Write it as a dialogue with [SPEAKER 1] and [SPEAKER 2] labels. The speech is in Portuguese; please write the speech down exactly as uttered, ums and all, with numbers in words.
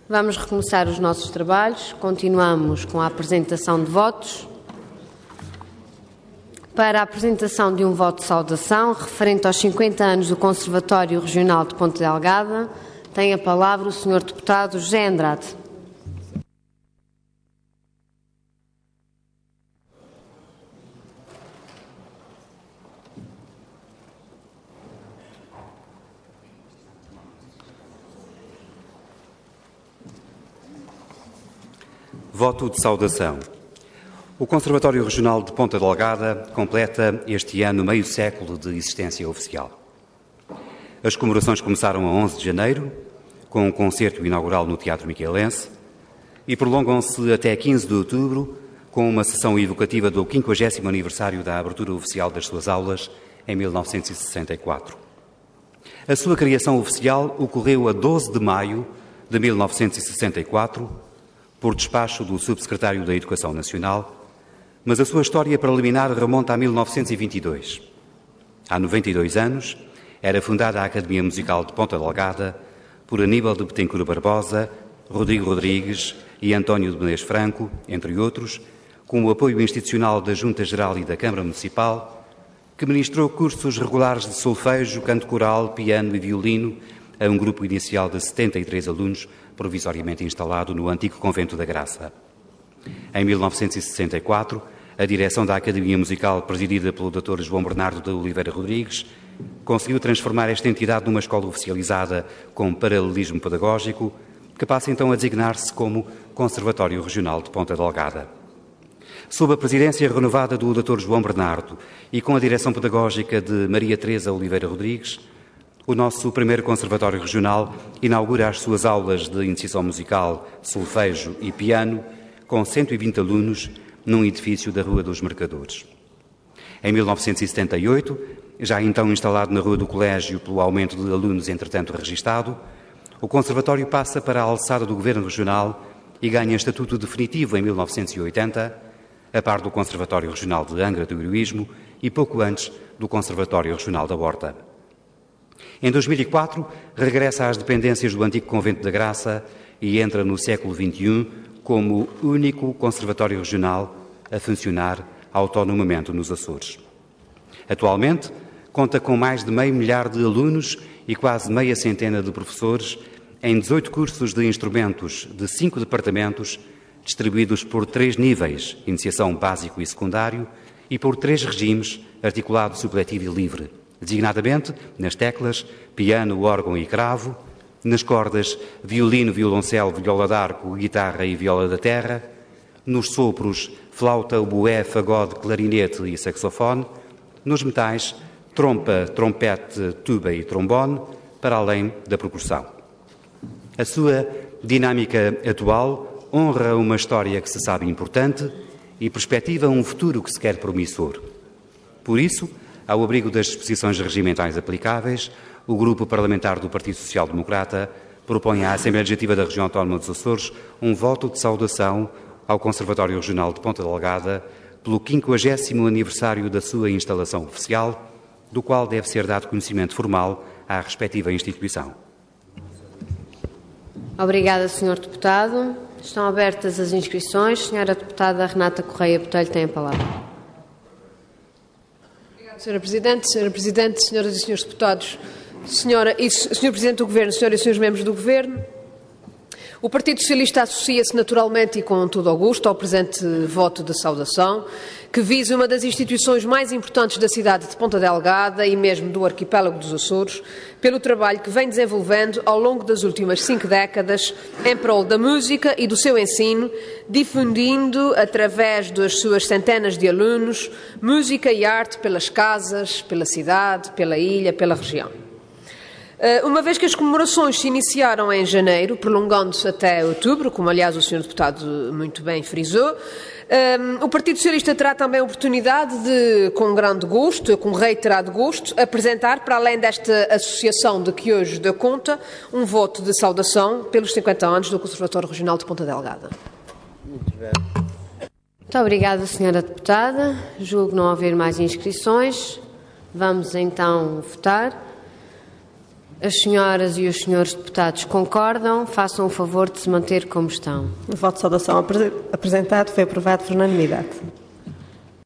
[SPEAKER 1] Vamos recomeçar os nossos trabalhos. Continuamos com a apresentação de votos. Para a apresentação de um voto de saudação referente aos cinquenta anos do Conservatório Regional de Ponta Delgada, tem a palavra o senhor deputado José Andrade.
[SPEAKER 2] Voto de saudação. O Conservatório Regional de Ponta Delgada completa este ano meio século de existência oficial. As comemorações começaram a onze de janeiro, com um concerto inaugural no Teatro Miquelense, e prolongam-se até quinze de outubro, com uma sessão evocativa do quinquagésimo aniversário da abertura oficial das suas aulas, em mil novecentos e sessenta e quatro. A sua criação oficial ocorreu a doze de maio de mil novecentos e sessenta e quatro, por despacho do Subsecretário da Educação Nacional, mas a sua história preliminar remonta a mil novecentos e vinte e dois. Há noventa e dois anos, era fundada a Academia Musical de Ponta Delgada por Aníbal de Betancourt Barbosa, Rodrigo Rodrigues e António de Menezes Franco, entre outros, com o apoio institucional da Junta Geral e da Câmara Municipal, que ministrou cursos regulares de solfejo, canto coral, piano e violino a um grupo inicial de setenta e três alunos, provisoriamente instalado no antigo Convento da Graça. Em mil novecentos e sessenta e quatro, a direção da Academia Musical, presidida pelo doutor João Bernardo de Oliveira Rodrigues, conseguiu transformar esta entidade numa escola oficializada com paralelismo pedagógico, que passa então a designar-se como Conservatório Regional de Ponta Delgada. Sob a presidência renovada do doutor João Bernardo e com a direção pedagógica de Maria Teresa Oliveira Rodrigues, o nosso primeiro Conservatório Regional inaugura as suas aulas de iniciação musical, solfejo e piano, com cento e vinte alunos, num edifício da Rua dos Mercadores. Em mil novecentos e setenta e oito, já então instalado na Rua do Colégio pelo aumento de alunos entretanto registado, o Conservatório passa para a alçada do Governo Regional e ganha estatuto definitivo em mil novecentos e oitenta, a par do Conservatório Regional de Angra do Heroísmo e pouco antes do Conservatório Regional da Horta. Em dois mil e quatro, regressa às dependências do antigo Convento da Graça e entra no século vinte e um como o único Conservatório Regional a funcionar autonomamente nos Açores. Atualmente, conta com mais de meio milhar de alunos e quase meia centena de professores em dezoito cursos de instrumentos de cinco departamentos, distribuídos por três níveis, iniciação básico e secundário, e por três regimes, articulado, supletivo e livre, designadamente nas teclas, piano, órgão e cravo, nas cordas, violino, violoncelo, viola d'arco, guitarra e viola da terra, nos sopros, flauta, oboé, fagode, clarinete e saxofone, nos metais, trompa, trompete, tuba e trombone, para além da percussão. A sua dinâmica atual honra uma história que se sabe importante e perspectiva um futuro que se quer promissor. Por isso, ao abrigo das disposições regimentais aplicáveis, o Grupo Parlamentar do Partido Social Democrata propõe à Assembleia Legislativa da Região Autónoma dos Açores um voto de saudação ao Conservatório Regional de Ponta Delgada pelo quinquagésimo aniversário da sua instalação oficial, do qual deve ser dado conhecimento formal à respectiva instituição.
[SPEAKER 1] Obrigada, senhor Deputado. Estão abertas as inscrições. Senhora Deputada Renata Correia Botelho tem a palavra.
[SPEAKER 3] Senhora Presidente, Senhora Presidente, Senhoras e Senhores Deputados, Senhora e Senhor Presidente do Governo, Senhoras e Senhores Membros do Governo, o Partido Socialista associa-se naturalmente e com todo o gosto ao presente voto de saudação, que visa uma das instituições mais importantes da cidade de Ponta Delgada e mesmo do arquipélago dos Açores, pelo trabalho que vem desenvolvendo ao longo das últimas cinco décadas em prol da música e do seu ensino, difundindo, através das suas centenas de alunos, música e arte pelas casas, pela cidade, pela ilha, pela região. Uma vez que as comemorações se iniciaram em janeiro, prolongando-se até outubro, como aliás o senhor Deputado muito bem frisou, o Partido Socialista terá também a oportunidade de, com grande gosto, com reiterado gosto, apresentar, para além desta associação de que hoje dá conta, um voto de saudação pelos cinquenta anos do Conservatório Regional de Ponta Delgada.
[SPEAKER 1] Muito obrigada, senhora Deputada. Julgo não haver mais inscrições. Vamos então votar. As senhoras e os senhores deputados concordam. Façam o favor de se manter como estão.
[SPEAKER 4] O voto de saudação apresentado foi aprovado por unanimidade.